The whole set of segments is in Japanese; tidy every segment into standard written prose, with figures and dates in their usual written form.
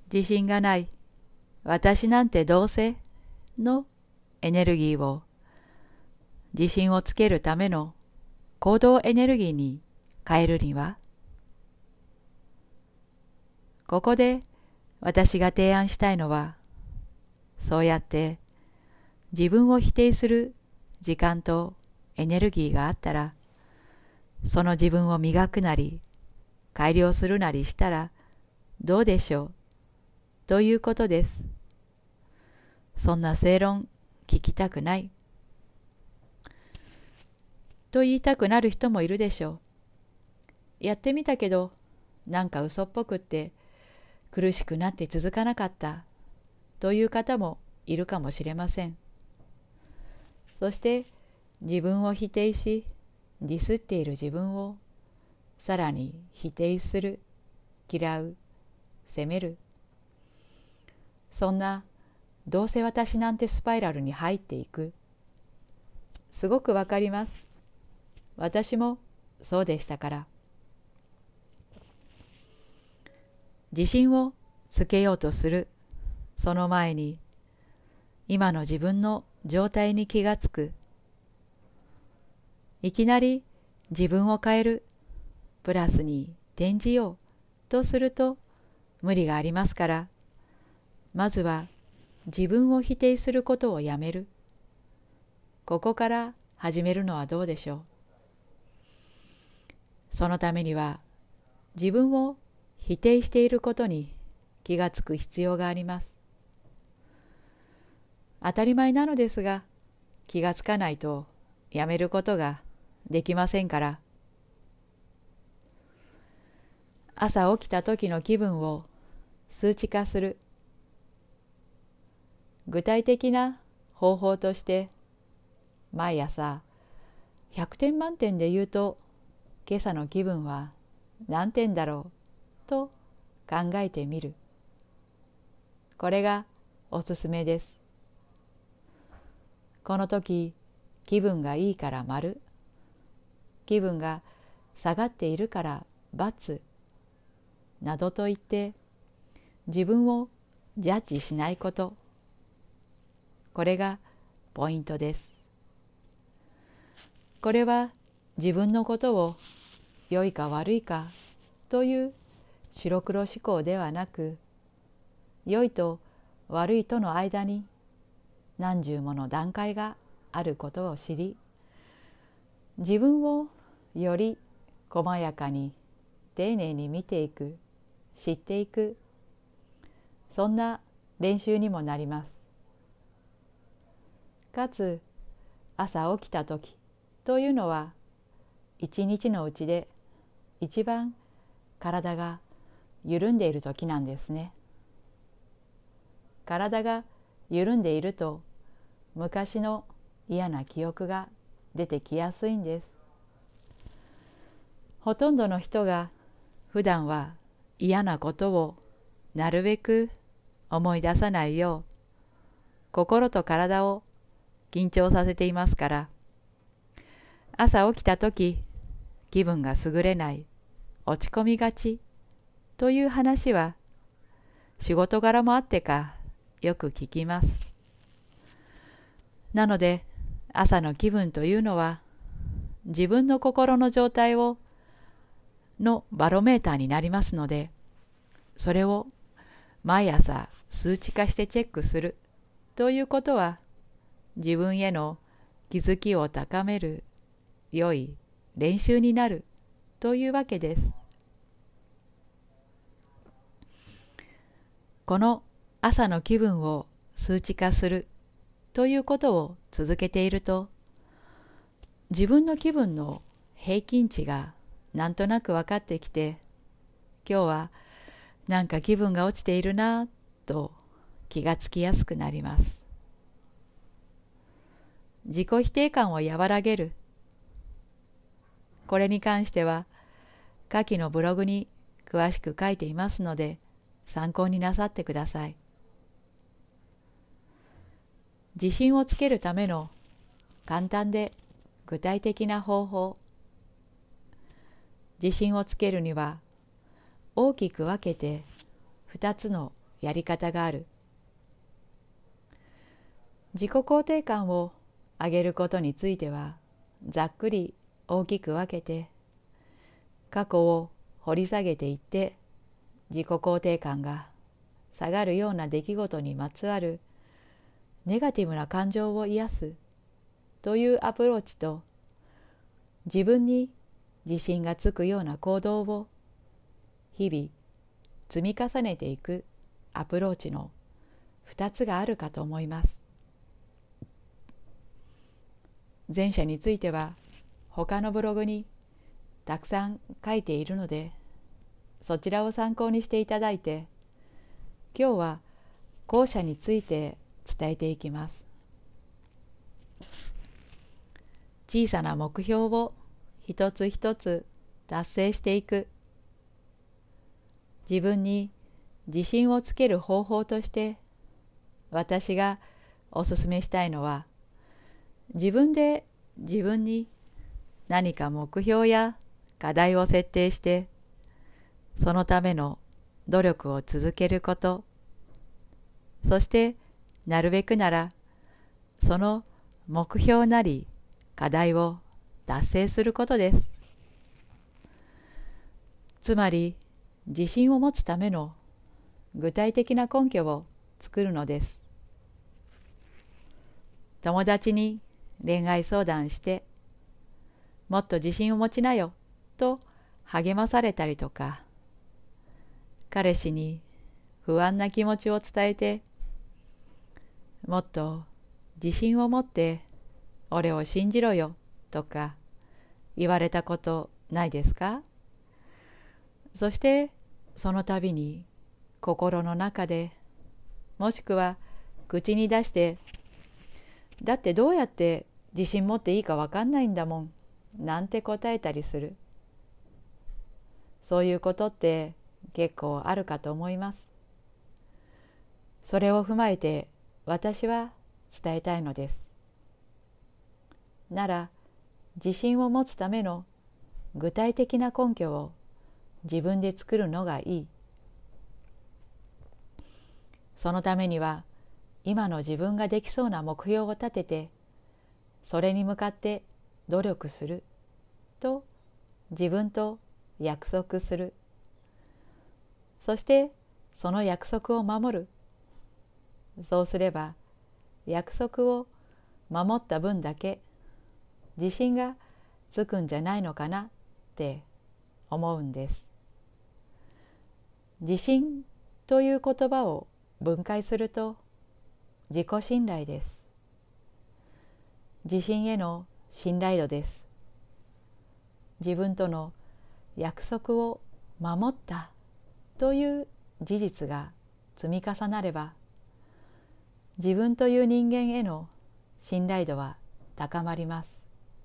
自信がない、私なんてどうせのエネルギーを自信をつけるための行動エネルギーに変えるには、ここで私が提案したいのは、そうやって自分を否定する時間とエネルギーがあったら、その自分を磨くなり改良するなりしたらどうでしょうということです。そんな正論聞きたくないと言いたくなる人もいるでしょう。やってみたけどなんか嘘っぽくって苦しくなって続かなかったという方もいるかもしれません。そして自分を否定しディスっている自分をさらに否定する、嫌う、責める、そんなどうせ私なんてスパイラルに入っていく。すごくわかります。私もそうでしたから。自信をつけようとするその前に、今の自分の状態に気がつく。いきなり自分を変える、プラスに転じようとすると無理がありますから、まずは自分を否定することをやめる。ここから始めるのはどうでしょう。そのためには自分を否定していることに気がつく必要があります。当たり前なのですが、気がつかないとやめることができませんから。朝起きた時の気分を数値化する。具体的な方法として、毎朝100点満点で言うと今朝の気分は何点だろうと考えてみる。これがおすすめです。この時気分がいいから丸、気分が下がっているから×などと言って自分をジャッジしないこと、これがポイントです。これは自分のことを良いか悪いかという白黒思考ではなく、良いと悪いとの間に何十もの段階があることを知り、自分をより細やかに丁寧に見ていく、知っていく、そんな練習にもなります。かつ朝起きた時というのは一日のうちで一番体が緩んでいる時なんですね。体が緩んでいると昔の嫌な記憶が出てきやすいんです。ほとんどの人が普段は嫌なことをなるべく思い出さないよう心と体を緊張させていますから、朝起きた時気分が優れない、落ち込みがちという話は仕事柄もあってかよく聞きます。なので朝の気分というのは自分の心の状態のバロメーターになりますので、それを毎朝数値化してチェックするということは自分への気づきを高める良い練習になるというわけです。この朝の気分を数値化するということを続けていると、自分の気分の平均値がなんとなく分かってきて、今日はなんか気分が落ちているなと気がつきやすくなります。自己否定感を和らげる。これに関しては下記のブログに詳しく書いていますので参考になさってください。自信をつけるための簡単で具体的な方法。自信をつけるには大きく分けて2つのやり方がある。自己肯定感を上げることについては、ざっくり大きく分けて、過去を掘り下げていって、自己肯定感が下がるような出来事にまつわるネガティブな感情を癒すというアプローチと、自分に自信がつくような行動を日々積み重ねていくアプローチの2つがあるかと思います。前者については他のブログにたくさん書いているので、そちらを参考にしていただいて、今日は後者について伝えていきます。小さな目標を一つ一つ達成していく。自分に自信をつける方法として、私がおすすめしたいのは、自分で自分に何か目標や課題を設定して、そのための努力を続けること、そしてなるべくならその目標なり課題を達成することです。つまり自信を持つための具体的な根拠を作るのです。友達に恋愛相談して、もっと自信を持ちなよと励まされたりとか、彼氏に不安な気持ちを伝えて、もっと自信を持って俺を信じろよとか言われたことないですか？そしてその度に心の中で、もしくは口に出して、だってどうやって自信持っていいか分かんないんだもんなんて答えたりする。そういうことって結構あるかと思います。それを踏まえて私は伝えたいのです。なら自信を持つための具体的な根拠を自分で作るのがいい。そのためには今の自分ができそうな目標を立てて、それに向かって努力すると自分と約束する。そしてその約束を守る。そうすれば約束を守った分だけ自信がつくんじゃないのかなって思うんです。自信という言葉を分解すると自己信頼です。自信への信頼度です。自分との約束を守ったという事実が積み重なれば、自分という人間への信頼度は高まります。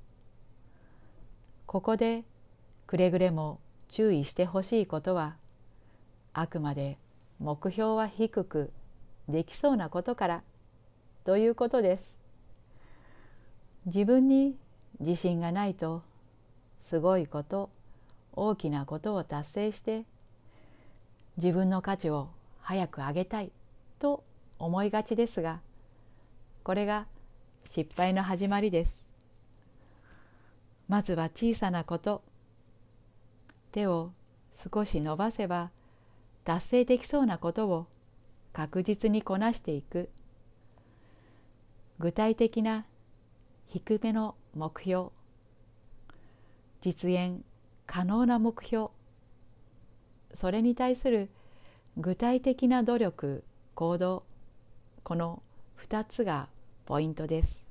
ここでくれぐれも注意してほしいことは、あくまで目標は低くできそうなことからということです。自分に自信がないと、すごいこと、大きなことを達成して、自分の価値を早く上げたいと思いがちですが、これが失敗の始まりです。まずは小さなこと、手を少し伸ばせば達成できそうなことを確実にこなしていく。具体的な低めの目標、実現可能な目標、それに対する具体的な努力、行動、この2つがポイントです。